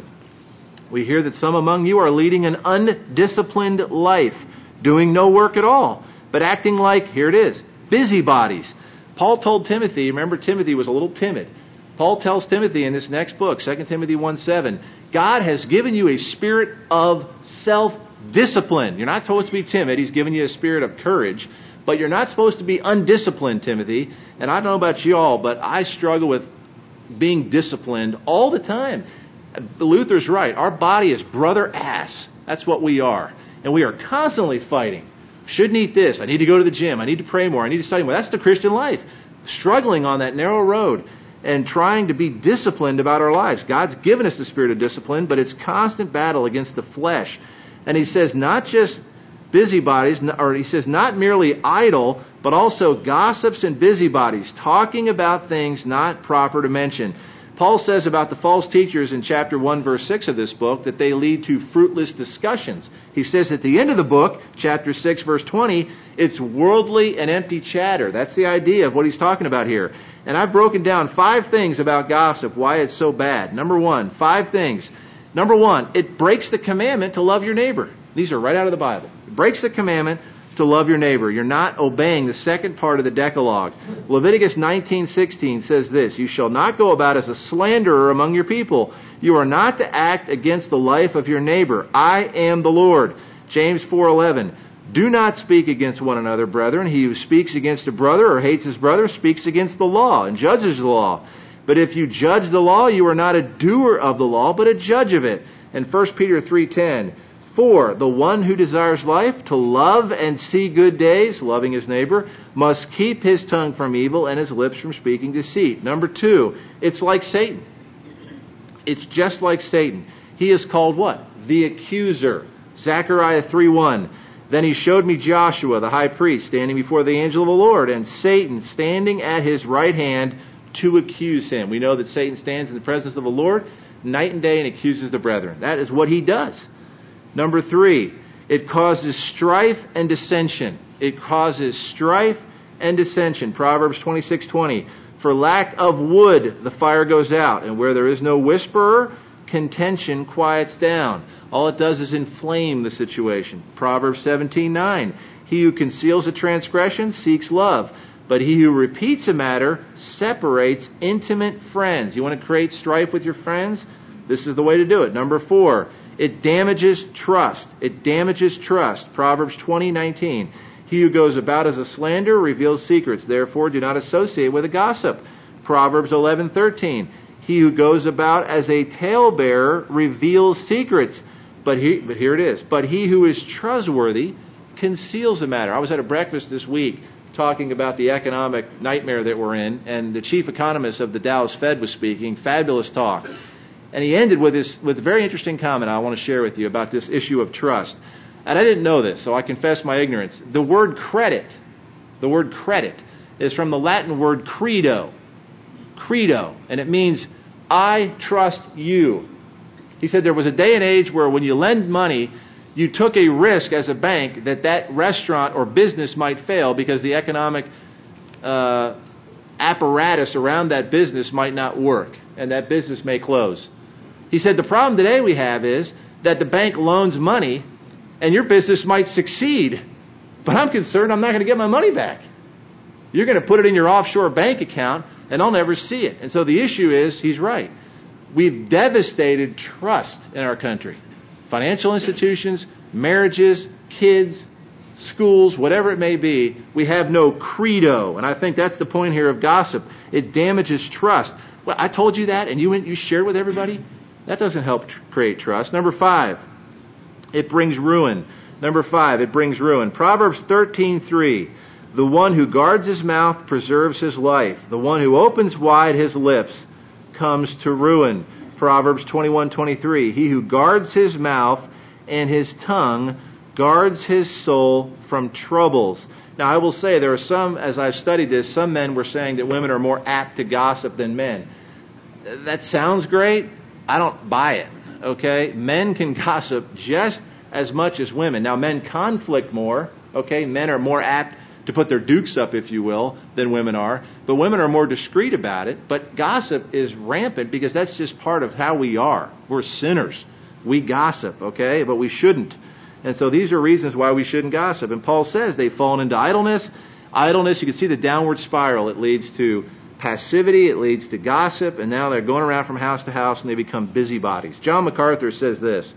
we hear that some among you are leading an undisciplined life, doing no work at all, but acting like, here it is, busybodies. Paul told Timothy, remember Timothy was a little timid. Paul tells Timothy in this next book, Second Timothy one seven, God has given you a spirit of self-discipline. You're not supposed to be timid. He's given you a spirit of courage. But you're not supposed to be undisciplined, Timothy. And I don't know about you all, but I struggle with being disciplined all the time. Luther's right. Our body is brother ass. That's what we are. And we are constantly fighting. Shouldn't eat this. I need to go to the gym. I need to pray more. I need to study more. That's the Christian life. Struggling on that narrow road and trying to be disciplined about our lives. God's given us the spirit of discipline, but it's constant battle against the flesh. And he says not just busybodies, or he says not merely idle, but also gossips and busybodies, talking about things not proper to mention. Paul says about the false teachers in chapter one, verse six of this book, that they lead to fruitless discussions. He says at the end of the book, chapter six, verse twenty, it's worldly and empty chatter. That's the idea of what he's talking about here. And I've broken down five things about gossip, why it's so bad. Number one, five things. Number one, it breaks the commandment to love your neighbor. These are right out of the Bible. It breaks the commandment to love your neighbor. You're not obeying the second part of the Decalogue. Leviticus nineteen sixteen says this, you shall not go about as a slanderer among your people. You are not to act against the life of your neighbor. I am the Lord. James four eleven, do not speak against one another, brethren. He who speaks against a brother or hates his brother speaks against the law and judges the law. But if you judge the law, you are not a doer of the law, but a judge of it. And First Peter three ten, for the one who desires life, to love and see good days, loving his neighbor, must keep his tongue from evil and his lips from speaking deceit. Number two, it's like Satan. It's just like Satan. He is called what? The accuser. Zechariah three one. Then he showed me Joshua, the high priest, standing before the angel of the Lord, and Satan standing at his right hand to accuse him. We know that Satan stands in the presence of the Lord night and day and accuses the brethren. That is what he does. Number three, it causes strife and dissension. It causes strife and dissension. Proverbs twenty-six twenty. For lack of wood, the fire goes out, and where there is no whisperer, contention quiets down. All it does is inflame the situation. Proverbs seventeen nine. He who conceals a transgression seeks love, but he who repeats a matter separates intimate friends. You want to create strife with your friends? This is the way to do it. Number four, it damages trust. It damages trust. Proverbs twenty nineteen. He who goes about as a slanderer reveals secrets. Therefore, do not associate with a gossip. Proverbs eleven thirteen. He who goes about as a talebearer reveals secrets. But, he, but here it is. But he who is trustworthy conceals a matter. I was at a breakfast this week talking about the economic nightmare that we're in, and the chief economist of the Dallas Fed was speaking. Fabulous talk. And he ended with this with a very interesting comment I want to share with you about this issue of trust. And I didn't know this, so I confess my ignorance. The word credit, the word credit, is from the Latin word credo. Credo. And it means, I trust you. He said there was a day and age where when you lend money, you took a risk as a bank that that restaurant or business might fail because the economic uh, apparatus around that business might not work, and that business may close. He said the problem today we have is that the bank loans money, and your business might succeed, but I'm concerned I'm not going to get my money back. You're going to put it in your offshore bank account, and I'll never see it. And so the issue is, he's right. We've devastated trust in our country. Financial institutions, marriages, kids, schools, whatever it may be, we have no credo. And I think that's the point here of gossip. It damages trust. Well, I told you that and you went, you shared with everybody? That doesn't help tr- create trust. Number five, it brings ruin. Number five, it brings ruin. Proverbs thirteen three. The one who guards his mouth preserves his life. The one who opens wide his lips comes to ruin. Proverbs twenty-one twenty-three. He who guards his mouth and his tongue guards his soul from troubles. Now, I will say there are some, as I've studied this, some men were saying that women are more apt to gossip than men. That sounds great. I don't buy it, okay? Men can gossip just as much as women. Now, men conflict more, okay? Men are more apt to put their dukes up, if you will, than women are. But women are more discreet about it. But gossip is rampant because that's just part of how we are. We're sinners. We gossip, okay? But we shouldn't. And so these are reasons why we shouldn't gossip. And Paul says they've fallen into idleness. Idleness, you can see the downward spiral. It leads to passivity. It leads to gossip. And now they're going around from house to house and they become busybodies. John MacArthur says this.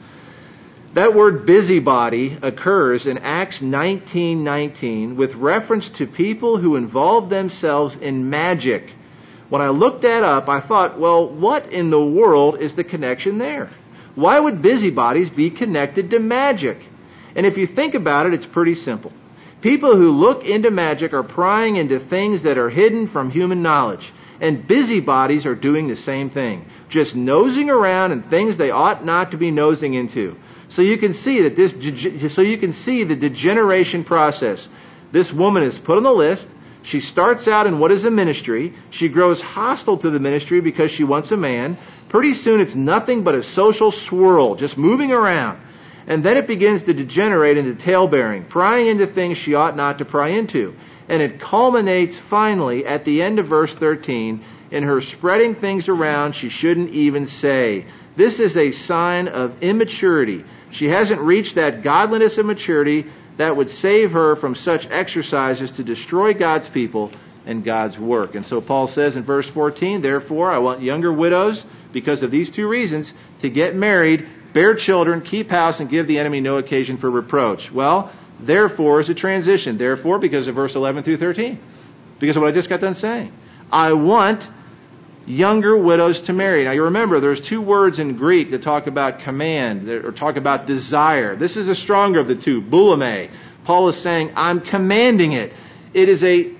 That word busybody occurs in Acts nineteen nineteen with reference to people who involve themselves in magic. When I looked that up, I thought, well, what in the world is the connection there? Why would busybodies be connected to magic? And if you think about it, it's pretty simple. People who look into magic are prying into things that are hidden from human knowledge. And busybodies are doing the same thing. Just nosing around in things they ought not to be nosing into. So you can see that this, so you can see the degeneration process. This woman is put on the list. She starts out in what is a ministry. She grows hostile to the ministry because she wants a man. Pretty soon it's nothing but a social swirl, just moving around. And then it begins to degenerate into tail-bearing, prying into things she ought not to pry into. And it culminates finally at the end of verse thirteen in her spreading things around she shouldn't even say. This is a sign of immaturity. She hasn't reached that godliness of maturity that would save her from such exercises to destroy God's people and God's work. And so Paul says in verse fourteen, therefore I want younger widows, because of these two reasons, to get married, bear children, keep house, and give the enemy no occasion for reproach. Well, therefore is a transition. Therefore, because of verse eleven through thirteen. Because of what I just got done saying. I want younger widows to marry. Now you remember there's two words in Greek that talk about command, or talk about desire. This is the stronger of the two, boulomai. Paul is saying, I'm commanding it. It is a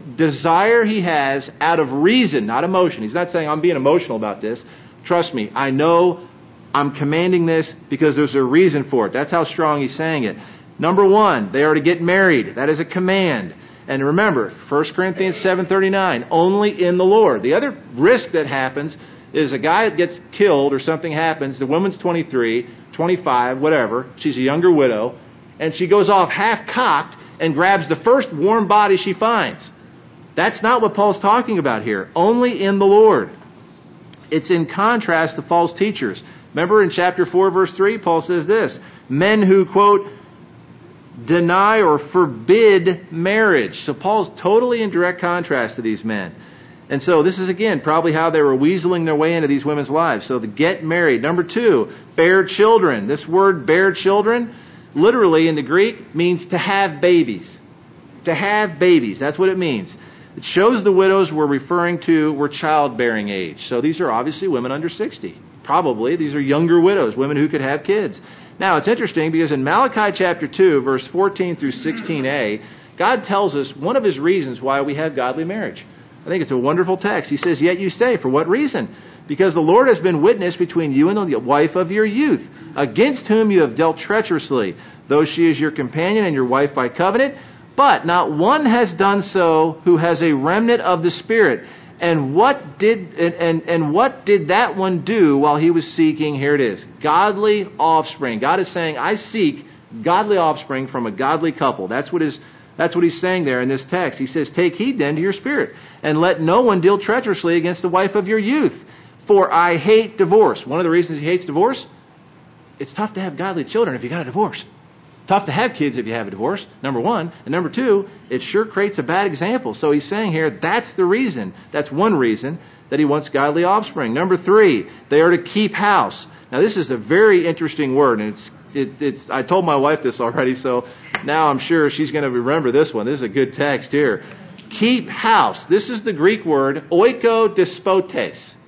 desire he has out of reason, not emotion. He's not saying, I'm being emotional about this. Trust me, I know I'm commanding this because there's a reason for it. That's how strong he's saying it. Number one, they are to get married. That is a command. And remember, First Corinthians seven thirty-nine, only in the Lord. The other risk that happens is a guy that gets killed or something happens, the woman's twenty-three, twenty-five, whatever, she's a younger widow, and she goes off half-cocked and grabs the first warm body she finds. That's not what Paul's talking about here. Only in the Lord. It's in contrast to false teachers. Remember in chapter four, verse three, Paul says this, men who, quote, deny or forbid marriage. So Paul's totally in direct contrast to these men. And so this is, again, probably how they were weaseling their way into these women's lives. So to get married. Number two, bear children. This word bear children, literally in the Greek, means to have babies. To have babies. That's what it means. It shows the widows we're referring to were childbearing age. So these are obviously women under sixty. Probably. These are younger widows, women who could have kids. Now, it's interesting because in Malachi chapter two, verse fourteen through sixteen a, God tells us one of His reasons why we have godly marriage. I think it's a wonderful text. He says, yet you say, for what reason? Because the Lord has been witness between you and the wife of your youth, against whom you have dealt treacherously, though she is your companion and your wife by covenant. But not one has done so who has a remnant of the Spirit. And what did and, and, and what did that one do while he was seeking? Here it is. Godly offspring. God is saying, I seek godly offspring from a godly couple. That's what is that's what he's saying there in this text. He says, take heed then to your spirit, and let no one deal treacherously against the wife of your youth. For I hate divorce. One of the reasons he hates divorce, it's tough to have godly children if you got a divorce. Tough to have kids if you have a divorce, number one. And number two, it sure creates a bad example. So he's saying here, that's the reason. That's one reason that he wants godly offspring. Number three, they are to keep house. Now this is a very interesting word. And it's, it, it's, I told my wife this already, so now I'm sure she's going to remember this one. This is a good text here. Keep house. This is the Greek word oikodespotes.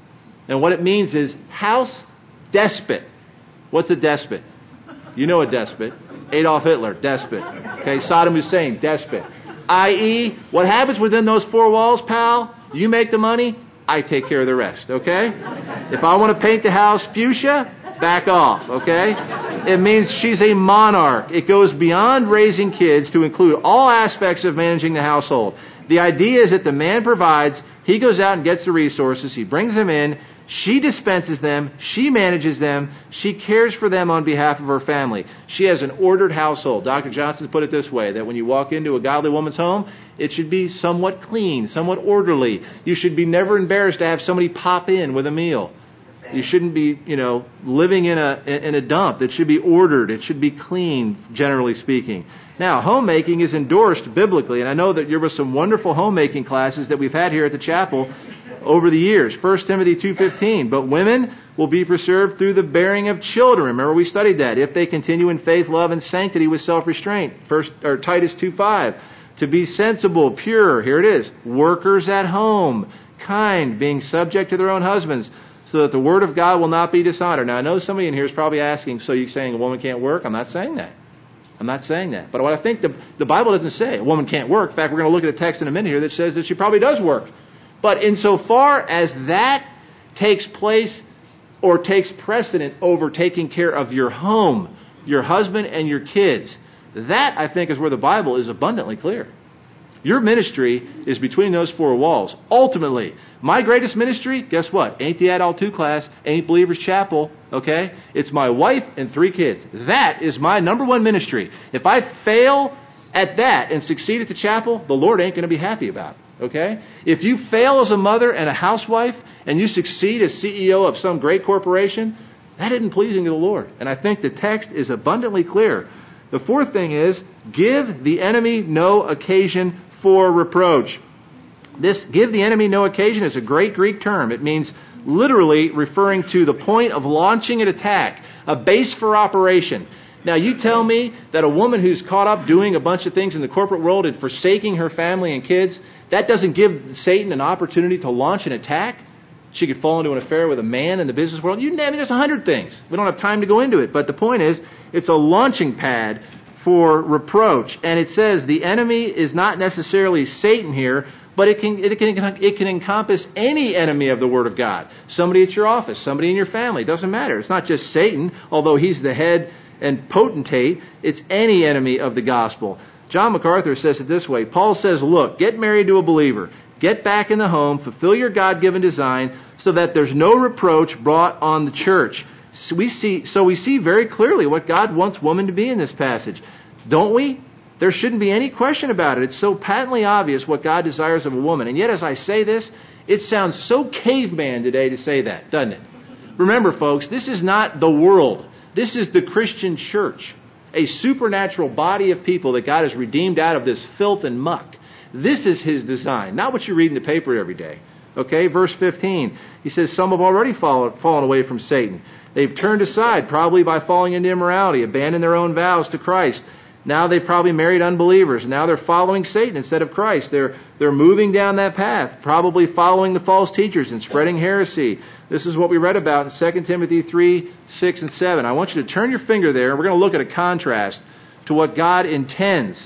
And what it means is house despot. What's a despot? You know a despot. Adolf Hitler, despot. Okay, Saddam Hussein, despot. that is, what happens within those four walls, pal? You make the money, I take care of the rest, okay? If I want to paint the house fuchsia, back off, okay? It means she's a monarch. It goes beyond raising kids to include all aspects of managing the household. The idea is that the man provides, he goes out and gets the resources, he brings them in, she dispenses them, she manages them, she cares for them on behalf of her family. She has an ordered household. Doctor Johnson put it this way, that when you walk into a godly woman's home, it should be somewhat clean, somewhat orderly. You should be never embarrassed to have somebody pop in with a meal. You shouldn't be, you know, living in a in a dump. It should be ordered. It should be clean, generally speaking. Now, homemaking is endorsed biblically, and I know that there were some wonderful homemaking classes that we've had here at the chapel over the years. First Timothy two fifteen, but women will be preserved through the bearing of children. Remember, we studied that. If they continue in faith, love, and sanctity with self-restraint. First, or Titus two five, to be sensible, pure. Here it is. Workers at home, kind, being subject to their own husbands, so that the word of God will not be dishonored. Now, I know somebody in here is probably asking, so you're saying a woman can't work? I'm not saying that. I'm not saying that. But what I think the, the Bible doesn't say a woman can't work. In fact, we're going to look at a text in a minute here that says that she probably does work. But insofar as that takes place or takes precedent over taking care of your home, your husband, and your kids, that, I think, is where the Bible is abundantly clear. Your ministry is between those four walls. Ultimately, my greatest ministry, guess what? Ain't the Adult two class, ain't Believers Chapel, okay? It's my wife and three kids. That is my number one ministry. If I fail at that and succeed at the chapel, the Lord ain't going to be happy about it, okay? If you fail as a mother and a housewife and you succeed as C E O of some great corporation, that isn't pleasing to the Lord. And I think the text is abundantly clear. The fourth thing is, give the enemy no occasion for reproach. This give the enemy no occasion is a great Greek term. It means literally referring to the point of launching an attack, a base for operation. Now, you tell me that a woman who's caught up doing a bunch of things in the corporate world and forsaking her family and kids, that doesn't give Satan an opportunity to launch an attack? She could fall into an affair with a man in the business world. You name it, there's a hundred things. We don't have time to go into it. But the point is, it's a launching pad for reproach. And it says the enemy is not necessarily Satan here, but it can, it can, it can encompass any enemy of the Word of God. Somebody at your office, somebody in your family, it doesn't matter. It's not just Satan, although he's the head and potentate. It's any enemy of the gospel. John MacArthur says it this way. Paul says, look, get married to a believer. Get back in the home, fulfill your God-given design so that there's no reproach brought on the church. So we see, so we see very clearly what God wants woman to be in this passage. Don't we? There shouldn't be any question about it. It's so patently obvious what God desires of a woman. And yet as I say this, it sounds so caveman today to say that, doesn't it? Remember, folks, this is not the world. This is the Christian church, a supernatural body of people that God has redeemed out of this filth and muck. This is His design, not what you read in the paper every day. Okay, verse fifteen, he says, some have already fallen, fallen away from Satan. They've turned aside, probably by falling into immorality, abandoned their own vows to Christ. Now they've probably married unbelievers. Now they're following Satan instead of Christ. They're, they're moving down that path, probably following the false teachers and spreading heresy. This is what we read about in Second Timothy three, six, and seven. I want you to turn your finger there, and we're going to look at a contrast to what God intends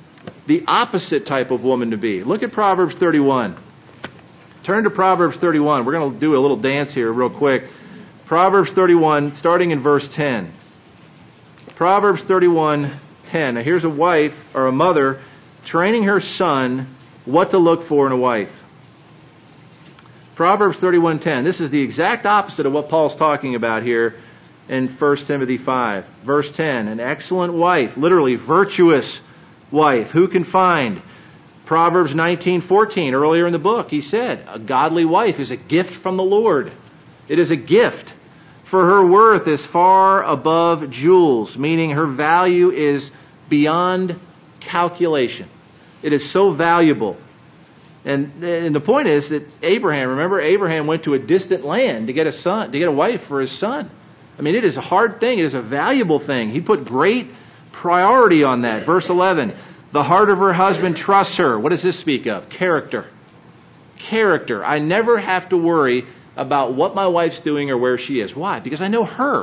the opposite type of woman to be. Look at Proverbs thirty-one. Turn to Proverbs thirty-one. We're going to do a little dance here real quick. Proverbs thirty-one, starting in verse ten. Proverbs thirty-one, ten. Now here's a wife or a mother training her son what to look for in a wife. Proverbs thirty-one, ten. This is the exact opposite of what Paul's talking about here in First Timothy five. Verse ten. An excellent wife, literally virtuous wife, who can find? Proverbs nineteen, fourteen. Earlier in the book, he said, a godly wife is a gift from the Lord. It is a gift. For her worth is far above jewels, meaning her value is beyond calculation. It is so valuable. And, and the point is that Abraham, remember, Abraham went to a distant land to get a son, to get a wife for his son. I mean, it is a hard thing. It is a valuable thing. He put great priority on that. Verse eleven, the heart of her husband trusts her. What does this speak of? Character. Character. I never have to worry about what my wife's doing or where she is. Why? Because I know her.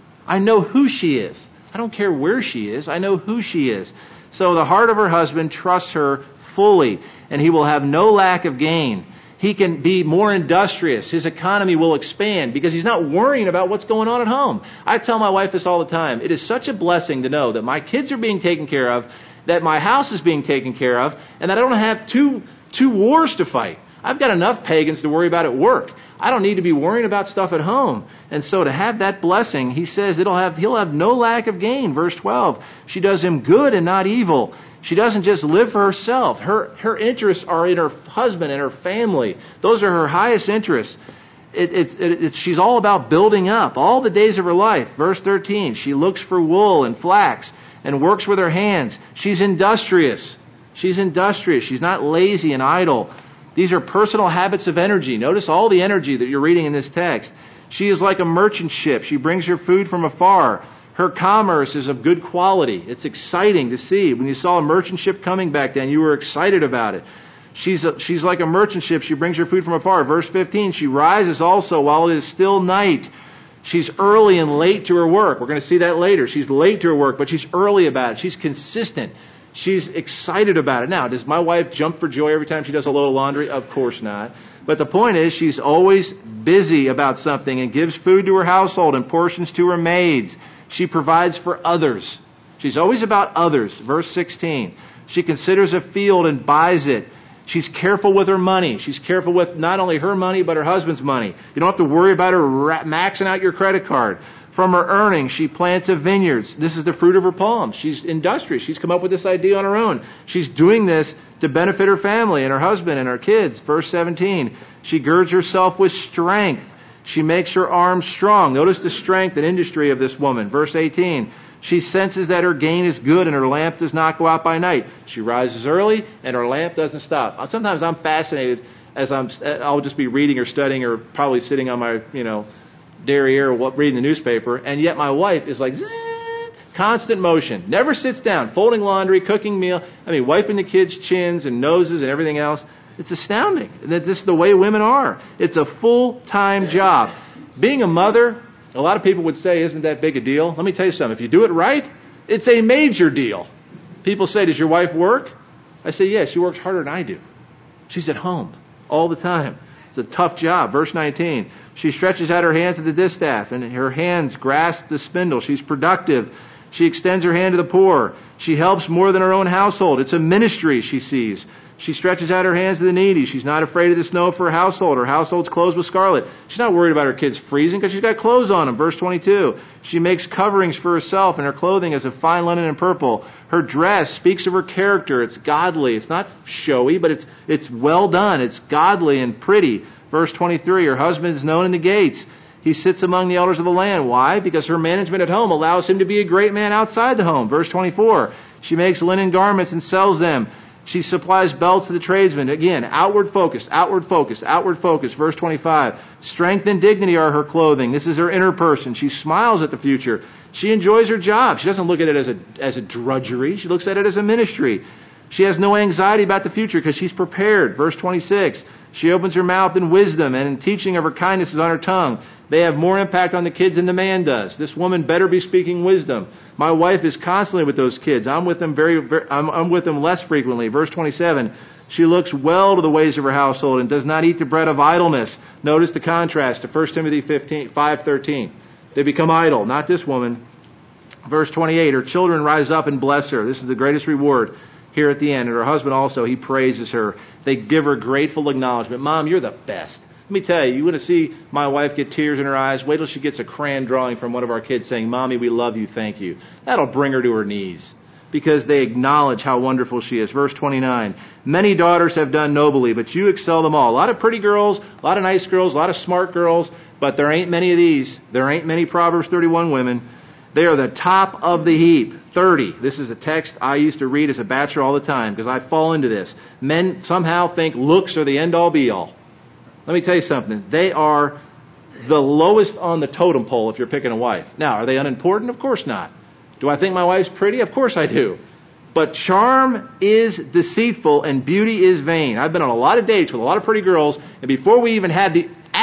I know who she is. I don't care where she is. I know who she is. So the heart of her husband trusts her fully, and he will have no lack of gain. He can be more industrious. His economy will expand because he's not worrying about what's going on at home. I tell my wife this all the time. It is such a blessing to know that my kids are being taken care of, that my house is being taken care of, and that I don't have two, two wars to fight. I've got enough pagans to worry about at work. I don't need to be worrying about stuff at home. And so to have that blessing, he says it'll have, he'll have no lack of gain. Verse twelve, she does him good and not evil. She doesn't just live for herself. Her, her interests are in her husband and her family. Those are her highest interests. It, it's, it, it's, she's all about building up all the days of her life. Verse thirteen, she looks for wool and flax and works with her hands. She's industrious. She's industrious. She's not lazy and idle. These are personal habits of energy. Notice all the energy that you're reading in this text. She is like a merchant ship. She brings her food from afar. Her commerce is of good quality. It's exciting to see. When you saw a merchant ship coming back then, you were excited about it. She's a, she's like a merchant ship. She brings her food from afar. Verse fifteen, she rises also while it is still night. She's early and late to her work. We're going to see that later. She's late to her work, but she's early about it. She's consistent. She's excited about it. Now, does my wife jump for joy every time she does a load of laundry? Of course not. But the point is, she's always busy about something and gives food to her household and portions to her maids. She provides for others. She's always about others. Verse sixteen. She considers a field and buys it. She's careful with her money. She's careful with not only her money, but her husband's money. You don't have to worry about her maxing out your credit card. From her earnings, she plants a vineyard. This is the fruit of her palms. She's industrious. She's come up with this idea on her own. She's doing this to benefit her family and her husband and her kids. Verse seventeen. She girds herself with strength. She makes her arms strong. Notice the strength and industry of this woman. Verse eighteen. She senses that her gain is good and her lamp does not go out by night. She rises early and her lamp doesn't stop. Sometimes I'm fascinated as I'm, I'll just be reading or studying or probably sitting on my, you know, derriere reading the newspaper, and yet my wife is like, zzz, constant motion. Never sits down. Folding laundry, cooking meal. I mean, wiping the kids' chins and noses and everything else. It's astounding that this is the way women are. It's a full-time job. Being a mother, a lot of people would say, isn't that big a deal? Let me tell you something. If you do it right, it's a major deal. People say, does your wife work? I say, yes, she works harder than I do. She's at home all the time. It's a tough job. Verse nineteen. She stretches out her hands to the distaff, and her hands grasp the spindle. She's productive. She extends her hand to the poor. She helps more than her own household. It's a ministry she sees. She stretches out her hands to the needy. She's not afraid of the snow for her household. Her household's clothed with scarlet. She's not worried about her kids freezing because she's got clothes on them. Verse twenty-two. She makes coverings for herself, and her clothing is of fine linen and purple. Her dress speaks of her character. It's godly. It's not showy, but it's it's well done. It's godly and pretty. Verse twenty-three. Her husband is known in the gates. He sits among the elders of the land. Why? Because her management at home allows him to be a great man outside the home. Verse twenty-four. She makes linen garments and sells them. She supplies belts to the tradesmen. Again, outward focus, outward focus, outward focus. Verse twenty-five. Strength and dignity are her clothing. This is her inner person. She smiles at the future. She enjoys her job. She doesn't look at it as a, as a drudgery. She looks at it as a ministry. She has no anxiety about the future because she's prepared. Verse twenty-six. She opens her mouth in wisdom, and in teaching of her kindness is on her tongue. They have more impact on the kids than the man does. This woman better be speaking wisdom. My wife is constantly with those kids. I'm with them very, very I'm, I'm with them less frequently. Verse twenty-seven. She looks well to the ways of her household and does not eat the bread of idleness. Notice the contrast to First Timothy five thirteen. They become idle, not this woman. Verse twenty-eight. Her children rise up and bless her. This is the greatest reward here at the end. And her husband also, he praises her. They give her grateful acknowledgement. Mom, you're the best. Let me tell you, you want to see my wife get tears in her eyes? Wait till she gets a crayon drawing from one of our kids saying, Mommy, we love you, thank you. That'll bring her to her knees because they acknowledge how wonderful she is. Verse twenty-nine, many daughters have done nobly, but you excel them all. A lot of pretty girls, a lot of nice girls, a lot of smart girls, but there ain't many of these. There ain't many Proverbs thirty-one women. They are the top of the heap. thirty. This is a text I used to read as a bachelor all the time because I fall into this. Men somehow think looks are the end-all be-all. Let me tell you something. They are the lowest on the totem pole if you're picking a wife. Now, are they unimportant? Of course not. Do I think my wife's pretty? Of course I do. But charm is deceitful and beauty is vain. I've been on a lot of dates with a lot of pretty girls, and before we even had the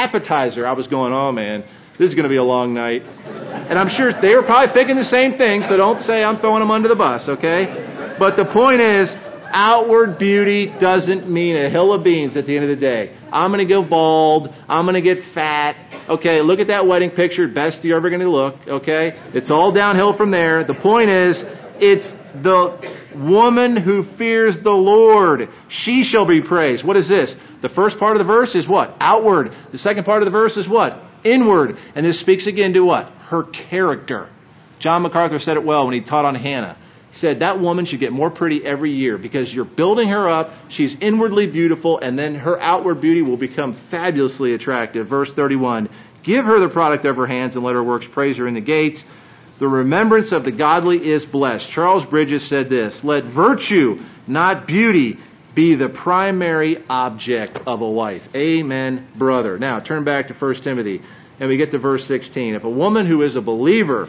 appetizer. I was going, oh man, this is going to be a long night. And I'm sure they were probably thinking the same thing, so don't say I'm throwing them under the bus, okay? But the point is, outward beauty doesn't mean a hill of beans at the end of the day. I'm going to go bald. I'm going to get fat. Okay, look at that wedding picture. Best you're ever going to look, okay? It's all downhill from there. The point is, it's the woman who fears the Lord. She shall be praised. What is this? The first part of the verse is what? Outward. The second part of the verse is what? Inward. And this speaks again to what? Her character. John MacArthur said it well when he taught on Hannah. He said that woman should get more pretty every year because you're building her up. She's inwardly beautiful, and then her outward beauty will become fabulously attractive. Verse thirty-one, give her the product of her hands and let her works praise her in the gates. The remembrance of the godly is blessed. Charles Bridges said this, let virtue, not beauty, be the primary object of a wife. Amen, brother. Now, turn back to First Timothy, and we get to verse sixteen. If a woman who is a believer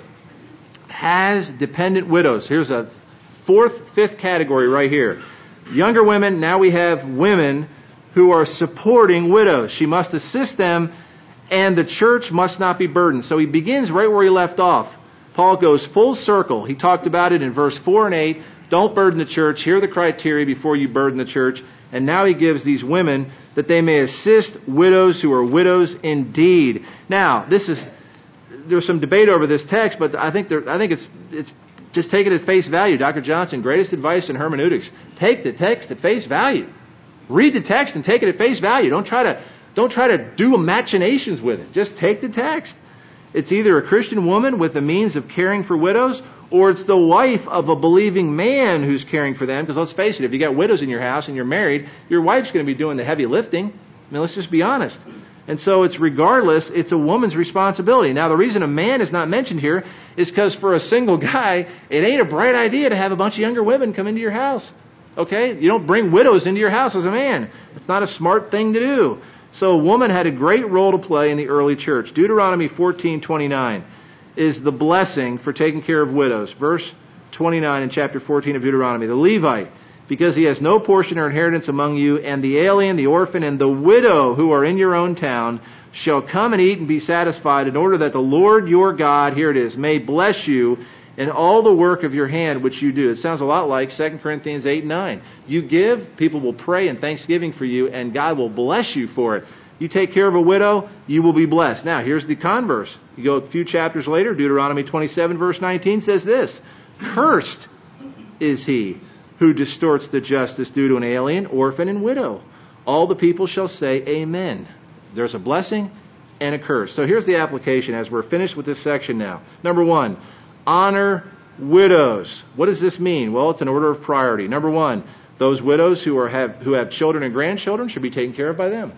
has dependent widows, here's a fourth, fifth category right here. Younger women, now we have women who are supporting widows. She must assist them, and the church must not be burdened. So he begins right where he left off. Paul goes full circle. He talked about it in verse four and eight. Don't burden the church. Here are the criteria before you burden the church. And now he gives these women that they may assist widows who are widows indeed. Now, this is, there's some debate over this text, but I think there, I think it's it's just take it at face value. Doctor Johnson, greatest advice in hermeneutics. Take the text at face value. Read the text and take it at face value. Don't try to don't try to do machinations with it. Just take the text. It's either a Christian woman with the means of caring for widows, or it's the wife of a believing man who's caring for them. Because let's face it, if you got widows in your house and you're married, your wife's going to be doing the heavy lifting. I mean, let's just be honest. And so it's regardless, it's a woman's responsibility. Now, the reason a man is not mentioned here is because for a single guy, it ain't a bright idea to have a bunch of younger women come into your house. Okay? You don't bring widows into your house as a man. It's not a smart thing to do. So a woman had a great role to play in the early church. Deuteronomy fourteen twenty-nine is the blessing for taking care of widows. Verse twenty-nine in chapter fourteen of Deuteronomy. The Levite, because he has no portion or inheritance among you, and the alien, the orphan, and the widow who are in your own town, shall come and eat and be satisfied, in order that the Lord your God, here it is, may bless you in all the work of your hand which you do. It sounds a lot like Second Corinthians eight and nine. You give, people will pray in thanksgiving for you, and God will bless you for it. You take care of a widow, you will be blessed. Now, here's the converse. You go a few chapters later, Deuteronomy twenty-seven verse nineteen says this, cursed is he who distorts the justice due to an alien, orphan, and widow. All the people shall say amen. There's a blessing and a curse. So here's the application as we're finished with this section now. Number one, honor widows. What does this mean? Well, it's an order of priority. Number one, those widows who are have who have children and grandchildren should be taken care of by them.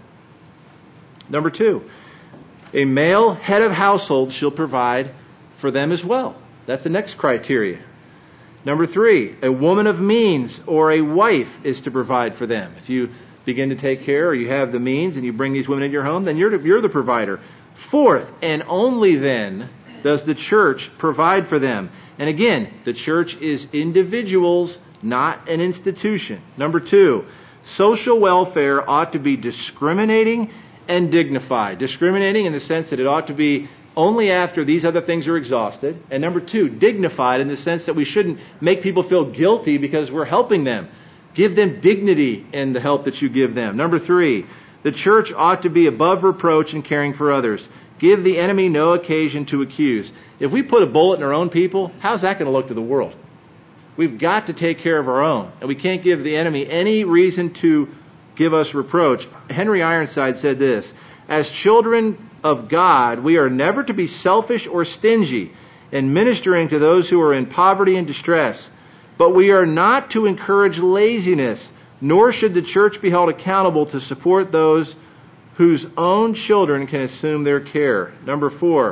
Number two, a male head of household shall provide for them as well. That's the next criteria. Number three, a woman of means or a wife is to provide for them. If you begin to take care or you have the means and you bring these women into your home, then you're, you're the provider. Fourth, and only then does the church provide for them. And again, the church is individuals, not an institution. Number two, social welfare ought to be discriminating and dignified. Discriminating in the sense that it ought to be only after these other things are exhausted. And number two, dignified in the sense that we shouldn't make people feel guilty because we're helping them. Give them dignity in the help that you give them. Number three, the church ought to be above reproach in caring for others. Give the enemy no occasion to accuse. If we put a bullet in our own people, how's that going to look to the world? We've got to take care of our own. And we can't give the enemy any reason to give us reproach. Henry Ironside said this, as children of God, we are never to be selfish or stingy in ministering to those who are in poverty and distress. But we are not to encourage laziness, nor should the church be held accountable to support those whose own children can assume their care. Number four,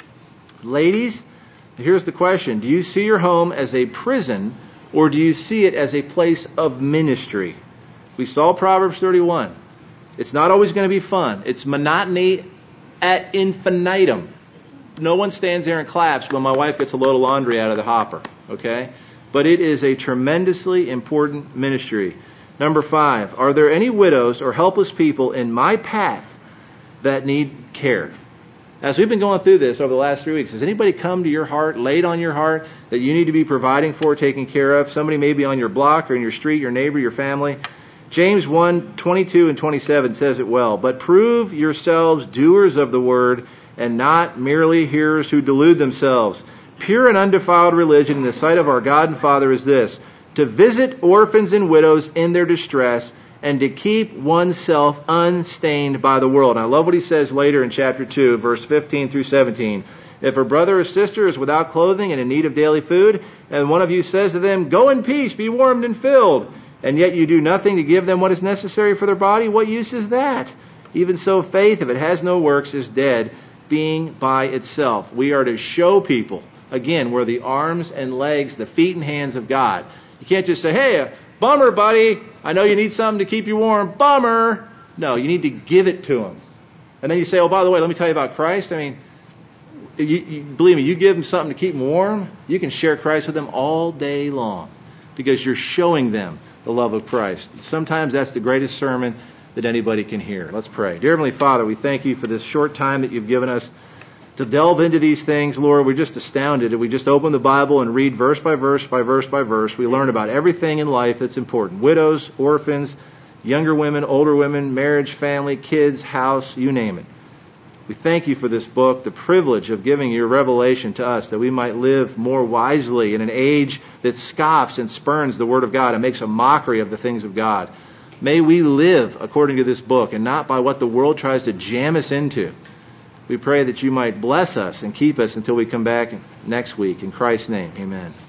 ladies, here's the question. Do you see your home as a prison, or do you see it as a place of ministry? We saw Proverbs thirty-one. It's not always going to be fun. It's monotony at infinitum. No one stands there and claps when my wife gets a load of laundry out of the hopper, okay? But it is a tremendously important ministry. Number five, are there any widows or helpless people in my path that need care. As we've been going through this over the last three weeks, has anybody come to your heart, laid on your heart, that you need to be providing for, taking care of? Somebody maybe on your block or in your street, your neighbor, your family. James one, twenty-two and twenty-seven says it well. But prove yourselves doers of the word, and not merely hearers who delude themselves. Pure and undefiled religion in the sight of our God and Father is this: to visit orphans and widows in their distress, and to keep oneself unstained by the world. And I love what he says later in chapter two, verse fifteen through seventeen. If a brother or sister is without clothing and in need of daily food, and one of you says to them, "Go in peace, be warmed and filled," and yet you do nothing to give them what is necessary for their body, what use is that? Even so, faith, if it has no works, is dead, being by itself. We are to show people, again, we're the arms and legs, the feet and hands of God. You can't just say, "Hey, bummer, buddy. I know you need something to keep you warm. Bummer." No, you need to give it to them. And then you say, "Oh, by the way, let me tell you about Christ." I mean, you, you, believe me, you give them something to keep them warm, you can share Christ with them all day long because you're showing them the love of Christ. Sometimes that's the greatest sermon that anybody can hear. Let's pray. Dear Heavenly Father, we thank you for this short time that you've given us to delve into these things. Lord, we're just astounded. If we just open the Bible and read verse by verse by verse by verse, we learn about everything in life that's important. Widows, orphans, younger women, older women, marriage, family, kids, house, you name it. We thank you for this book, the privilege of giving your revelation to us, that we might live more wisely in an age that scoffs and spurns the Word of God and makes a mockery of the things of God. May we live according to this book and not by what the world tries to jam us into. We pray that you might bless us and keep us until we come back next week. In Christ's name, amen.